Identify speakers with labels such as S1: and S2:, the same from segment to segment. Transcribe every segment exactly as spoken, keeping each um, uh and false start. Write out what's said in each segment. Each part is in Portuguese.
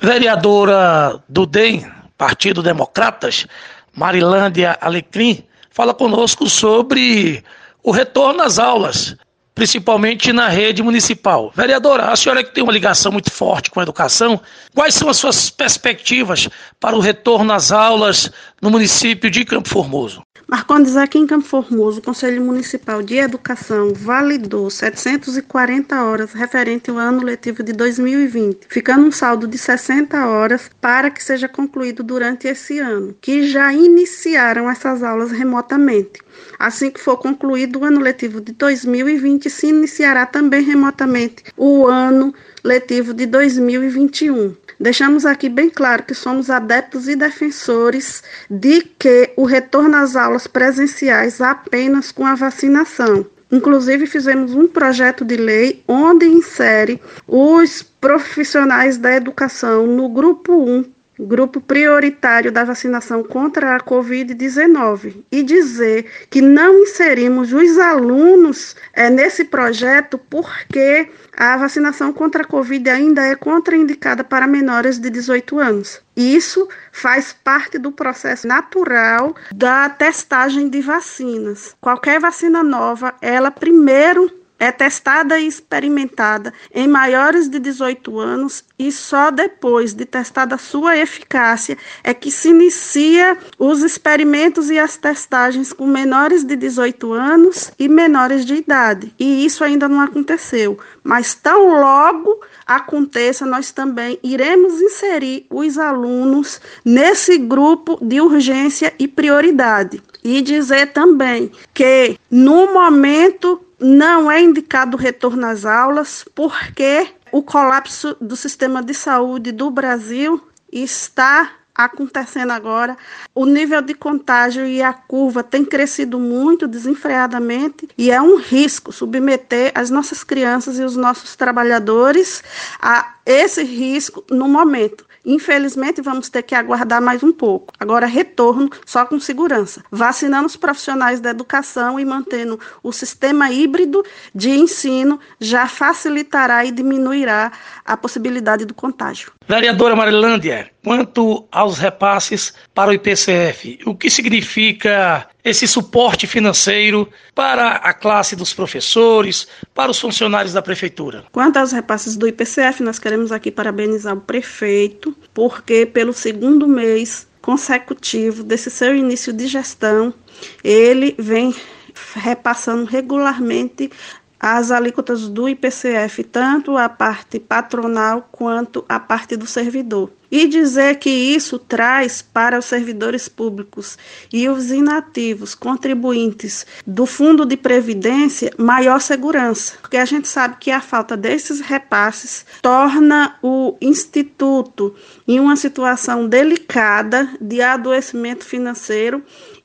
S1: Vereadora do D E M, Partido Democratas, Marilândia Alecrim, fala conosco sobre o retorno às aulas, principalmente na rede municipal. Vereadora, a senhora que tem uma ligação muito forte com a educação, quais são as suas perspectivas para o retorno às aulas no município de Campo Formoso?
S2: Marcondes, aqui em Campo Formoso, o Conselho Municipal de Educação validou setecentas e quarenta horas referente ao ano letivo de dois mil e vinte, ficando um saldo de sessenta horas para que seja concluído durante esse ano, que já iniciaram essas aulas remotamente. Assim que for concluído o ano letivo de dois mil e vinte, se iniciará também remotamente o ano letivo de dois mil e vinte e um. Deixamos aqui bem claro que somos adeptos e defensores de que o retorno às aulas presenciais apenas com a vacinação. Inclusive, fizemos um projeto de lei onde insere os profissionais da educação no grupo um, grupo prioritário da vacinação contra a covid dezenove, e dizer que não inserimos os alunos é, nesse projeto porque a vacinação contra a Covid ainda é contraindicada para menores de dezoito anos. Isso faz parte do processo natural da testagem de vacinas. Qualquer vacina nova, ela primeiro é testada e experimentada em maiores de dezoito anos e só depois de testada a sua eficácia é que se inicia os experimentos e as testagens com menores de dezoito anos e menores de idade. E isso ainda não aconteceu, mas tão logo aconteça, nós também iremos inserir os alunos nesse grupo de urgência e prioridade. E dizer também que no momento não é indicado o retorno às aulas porque o colapso do sistema de saúde do Brasil está acontecendo agora. O nível de contágio e a curva tem crescido muito desenfreadamente e é um risco submeter as nossas crianças e os nossos trabalhadores a esse risco no momento. Infelizmente, vamos ter que aguardar mais um pouco. Agora, retorno só com segurança. Vacinando os profissionais da educação e mantendo o sistema híbrido de ensino já facilitará e diminuirá a possibilidade do contágio.
S1: Vereadora Marilândia, quanto aos repasses para o I P C F, o que significa esse suporte financeiro para a classe dos professores, para os funcionários da prefeitura?
S2: Quanto aos repasses do I P C F, nós queremos aqui parabenizar o prefeito, porque pelo segundo mês consecutivo desse seu início de gestão, ele vem repassando regularmente as alíquotas do I P C F, tanto a parte patronal quanto a parte do servidor. E dizer que isso traz para os servidores públicos e os inativos contribuintes do Fundo de Previdência maior segurança, porque a gente sabe que a falta desses repasses torna o Instituto em uma situação delicada de adoecimento financeiro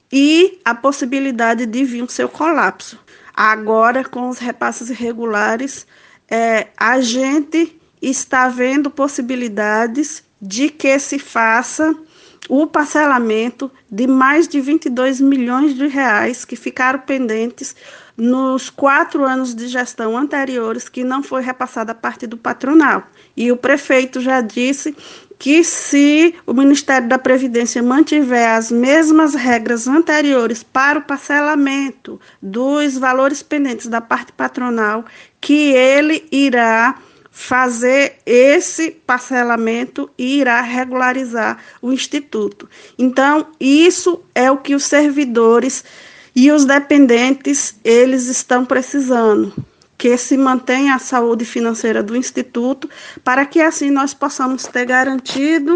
S2: e a possibilidade de vir o seu colapso. Agora, com os repasses irregulares, é, a gente está vendo possibilidades de que se faça o parcelamento de mais de vinte e dois milhões de reais que ficaram pendentes nos quatro anos de gestão anteriores, que não foi repassada a parte do patronal. E o prefeito já disse que se o Ministério da Previdência mantiver as mesmas regras anteriores para o parcelamento dos valores pendentes da parte patronal, que ele irá fazer esse parcelamento e irá regularizar o Instituto. Então, isso é o que os servidores e os dependentes, eles estão precisando, que se mantenha a saúde financeira do Instituto, para que assim nós possamos ter garantido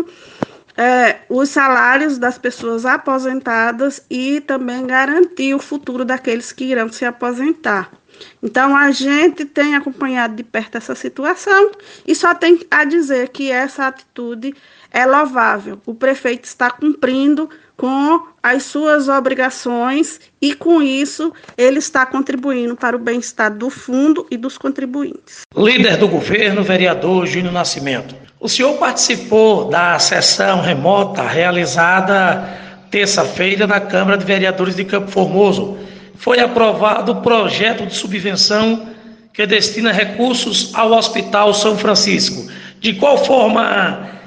S2: é, os salários das pessoas aposentadas e também garantir o futuro daqueles que irão se aposentar. Então, a gente tem acompanhado de perto essa situação e só tem a dizer que essa atitude é louvável. O prefeito está cumprindo com as suas obrigações e, com isso, ele está contribuindo para o bem-estar do fundo e dos contribuintes.
S1: Líder do governo, vereador Júnior Nascimento, o senhor participou da sessão remota realizada terça-feira na Câmara de Vereadores de Campo Formoso. Foi aprovado o projeto de subvenção que destina recursos ao Hospital São Francisco. De qual forma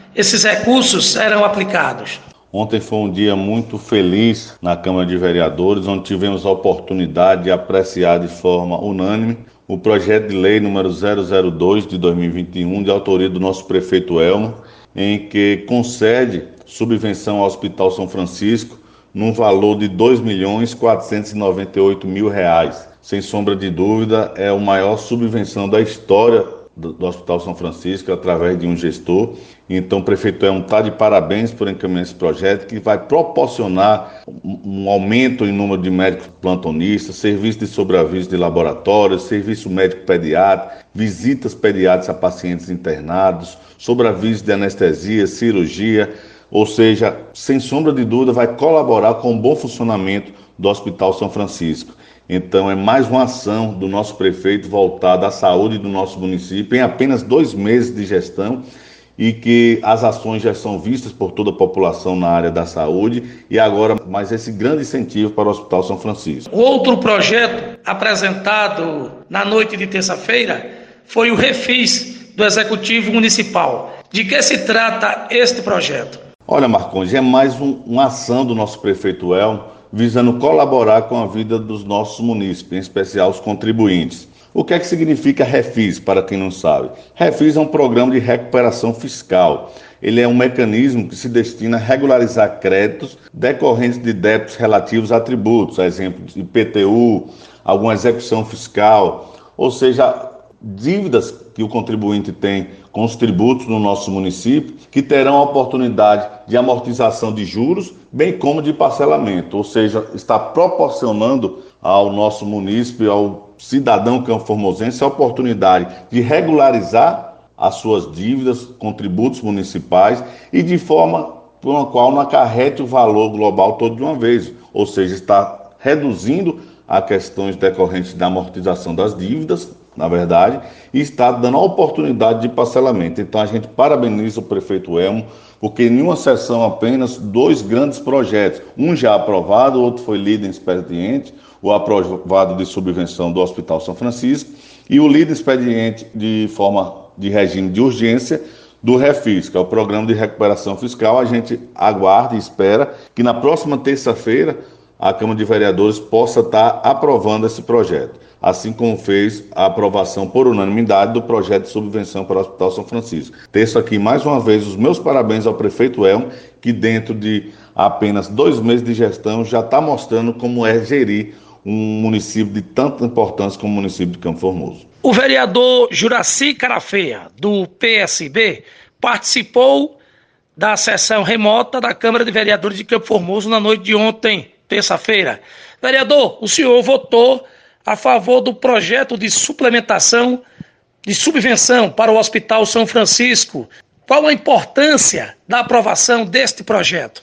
S1: esses recursos serão aplicados?
S3: Ontem foi um dia muito feliz na Câmara de Vereadores, onde tivemos a oportunidade de apreciar de forma unânime o projeto de lei número zero zero dois de dois mil e vinte e um, de autoria do nosso prefeito Elmo, em que concede subvenção ao Hospital São Francisco num valor de dois milhões quatrocentos e noventa e oito mil reais. Sem sombra de dúvida, é a maior subvenção da história do, do Hospital São Francisco, através de um gestor. Então, o prefeito Elmo está de parabéns por encaminhar esse projeto, que vai proporcionar um, um aumento em número de médicos plantonistas, serviço de sobreaviso de laboratórios, serviço médico pediátrico, visitas pediátricas a pacientes internados, sobreaviso de anestesia, cirurgia, ou seja, sem sombra de dúvida, vai colaborar com o bom funcionamento do Hospital São Francisco. Então, é mais uma ação do nosso prefeito voltada à saúde do nosso município em apenas dois meses de gestão, e que as ações já são vistas por toda a população na área da saúde, e agora mais esse grande incentivo para o Hospital São Francisco.
S1: Outro projeto apresentado na noite de terça-feira foi o refis do Executivo Municipal. De que se trata este projeto?
S3: Olha, Marcondes, é mais um, uma ação do nosso prefeito Elmo, visando colaborar com a vida dos nossos munícipes, em especial os contribuintes. O que é que significa refis, para quem não sabe? Refis é um programa de recuperação fiscal. Ele é um mecanismo que se destina a regularizar créditos decorrentes de débitos relativos a tributos, a exemplo de I P T U, alguma execução fiscal, ou seja, dívidas que o contribuinte tem com os tributos no nosso município, que terão a oportunidade de amortização de juros, bem como de parcelamento, ou seja, está proporcionando ao nosso município, ao cidadão campo-formosense, a oportunidade de regularizar as suas dívidas com tributos municipais e de forma por uma qual não acarrete o valor global todo de uma vez, ou seja, está reduzindo as questões decorrentes da amortização das dívidas, na verdade, e está dando a oportunidade de parcelamento. Então a gente parabeniza o prefeito Elmo, porque em uma sessão apenas dois grandes projetos, um já aprovado, o outro foi líder expediente, o aprovado de subvenção do Hospital São Francisco, e o líder expediente de forma de regime de urgência do Refis, que é o Programa de Recuperação Fiscal. A gente aguarda e espera que na próxima terça-feira a Câmara de Vereadores possa estar aprovando esse projeto, assim como fez a aprovação por unanimidade do projeto de subvenção para o Hospital São Francisco. Teço aqui mais uma vez os meus parabéns ao prefeito Elmo, que dentro de apenas dois meses de gestão já está mostrando como é gerir um município de tanta importância como o município de Campo Formoso.
S1: O vereador Juraci Carafeia, do P S B, participou da sessão remota da Câmara de Vereadores de Campo Formoso na noite de ontem, terça-feira. Vereador, o senhor votou a favor do projeto de suplementação de subvenção para o Hospital São Francisco. Qual a importância da aprovação deste projeto?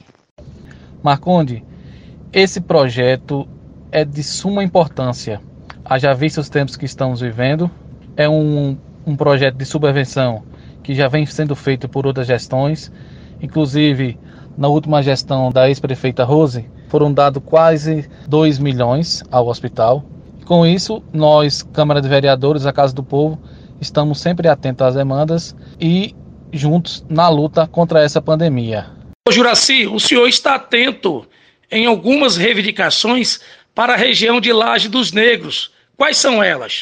S4: Marconde, esse projeto é de suma importância. Haja visto os tempos que estamos vivendo, é um, um projeto de subvenção que já vem sendo feito por outras gestões, inclusive na última gestão da ex-prefeita Rose, foram dados quase dois milhões ao hospital. Com isso, nós, Câmara de Vereadores, a Casa do Povo, estamos sempre atentos às demandas e juntos na luta contra essa pandemia.
S1: Ô Juraci, o senhor está atento em algumas reivindicações para a região de Laje dos Negros. Quais são elas?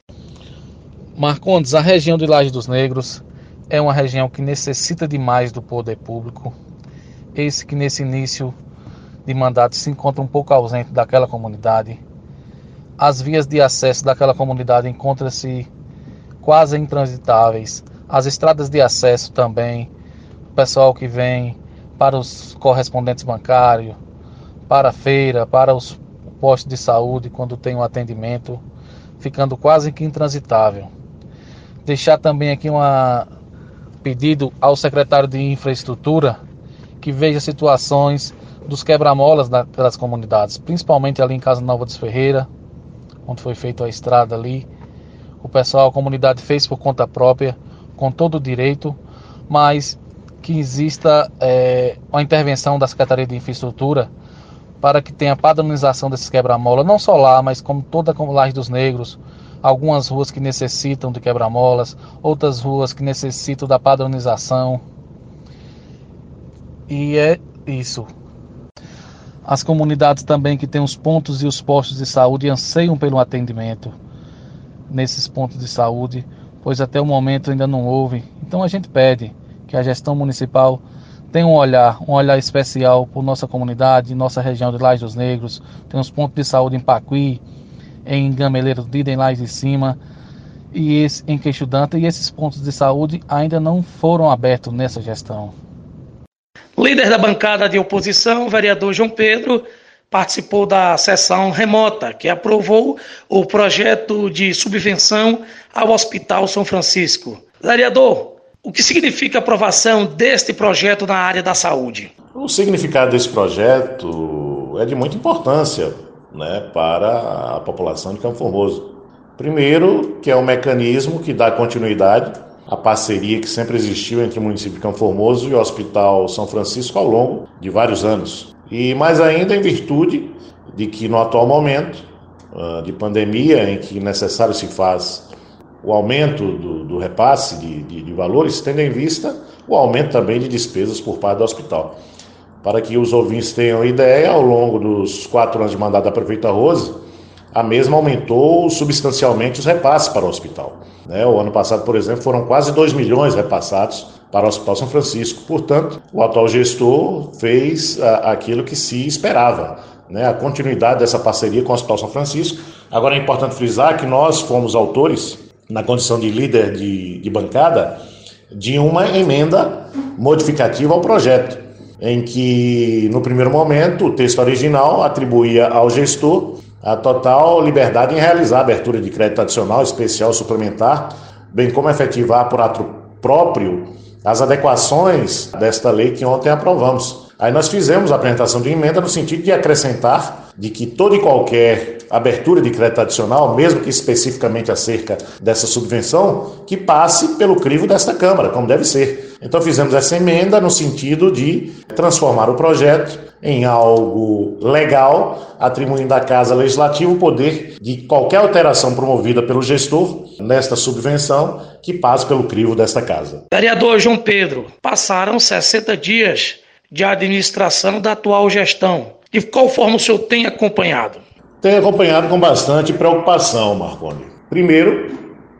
S4: Marcondes, a região de Laje dos Negros é uma região que necessita demais do poder público. Esse que nesse início de mandato se encontra um pouco ausente daquela comunidade. As vias de acesso daquela comunidade encontram-se quase intransitáveis. As estradas de acesso também. O pessoal que vem para os correspondentes bancários, para a feira, para os postos de saúde, quando tem um atendimento, ficando quase que intransitável. Deixar também aqui um pedido ao secretário de Infraestrutura que veja situações dos quebra-molas das comunidades, principalmente ali em Casa Nova dos Ferreira, onde foi feita a estrada ali. O pessoal, a comunidade fez por conta própria, com todo o direito, mas que exista é, uma intervenção da Secretaria de Infraestrutura para que tenha padronização desses quebra-molas, não só lá, mas como toda a Laje dos Negros, algumas ruas que necessitam de quebra-molas, outras ruas que necessitam da padronização. E é isso. As comunidades também que têm os pontos e os postos de saúde anseiam pelo atendimento nesses pontos de saúde, pois até o momento ainda não houve. Então a gente pede que a gestão municipal tenha um olhar, um olhar especial por nossa comunidade, nossa região de Lajes dos Negros. Tem os pontos de saúde em Pacuí, em Gameleiro Dida, em Lajes de Cima, e esse, em Queixo Danta, e esses pontos de saúde ainda não foram abertos nessa gestão.
S1: Líder da bancada de oposição, o vereador João Pedro, participou da sessão remota, que aprovou o projeto de subvenção ao Hospital São Francisco. Vereador, o que significa a aprovação deste projeto na área da saúde?
S5: O significado desse projeto é de muita importância, né, para a população de Campo Formoso. Primeiro, que é um mecanismo que dá continuidade à parceria que sempre existiu entre o município de Campo Formoso e o Hospital São Francisco ao longo de vários anos. E mais ainda em virtude de que no atual momento de pandemia, em que necessário se faz o aumento do, do repasse de, de, de valores, tendo em vista o aumento também de despesas por parte do hospital. Para que os ouvintes tenham ideia, ao longo dos quatro anos de mandato da prefeita Rose, a mesma aumentou substancialmente os repasses para o hospital. Né? O ano passado, por exemplo, foram quase dois milhões repassados para o Hospital São Francisco. Portanto, o atual gestor fez a, aquilo que se esperava, né? A continuidade dessa parceria com o Hospital São Francisco. Agora é importante frisar que nós fomos autores, na condição de líder de, de bancada, de uma emenda modificativa ao projeto, em que, no primeiro momento, o texto original atribuía ao gestor a total liberdade em realizar a abertura de crédito adicional, especial, suplementar, bem como efetivar por ato próprio as adequações desta lei que ontem aprovamos. Aí nós fizemos a apresentação de emenda no sentido de acrescentar de que toda e qualquer abertura de crédito adicional, mesmo que especificamente acerca dessa subvenção, que passe pelo crivo desta Câmara, como deve ser. Então fizemos essa emenda no sentido de transformar o projeto em algo legal, atribuindo à Casa Legislativa o poder de qualquer alteração promovida pelo gestor nesta subvenção que passe pelo crivo desta Casa.
S1: Vereador João Pedro, passaram sessenta dias de administração da atual gestão. De qual forma o senhor tem acompanhado?
S5: Tenho acompanhado com bastante preocupação, Marconi. Primeiro,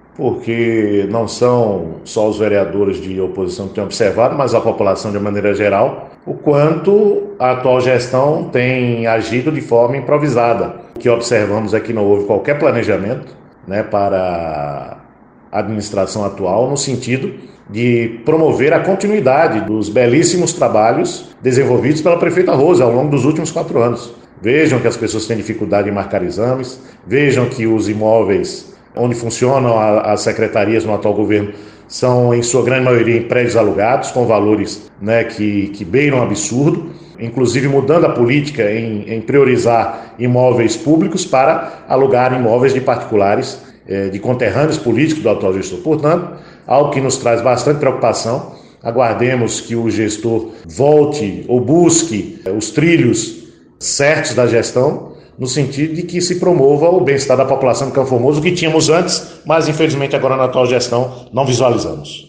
S5: porque não são só os vereadores de oposição que têm observado, mas a população de maneira geral, o quanto a atual gestão tem agido de forma improvisada. O que observamos é que não houve qualquer planejamento, né, para a administração atual, no sentido de promover a continuidade dos belíssimos trabalhos desenvolvidos pela prefeita Rose ao longo dos últimos quatro anos. Vejam que as pessoas têm dificuldade em marcar exames, vejam que os imóveis onde funcionam as secretarias no atual governo são, em sua grande maioria, em prédios alugados, com valores, né, que, que beiram absurdo, inclusive mudando a política em, em priorizar imóveis públicos para alugar imóveis de particulares, eh, de conterrâneos políticos do atual gestor. Portanto, algo que nos traz bastante preocupação. Aguardemos que o gestor volte ou busque os trilhos certos da gestão, no sentido de que se promova o bem-estar da população de Campo Formoso, que tínhamos antes, mas infelizmente agora na atual gestão não visualizamos.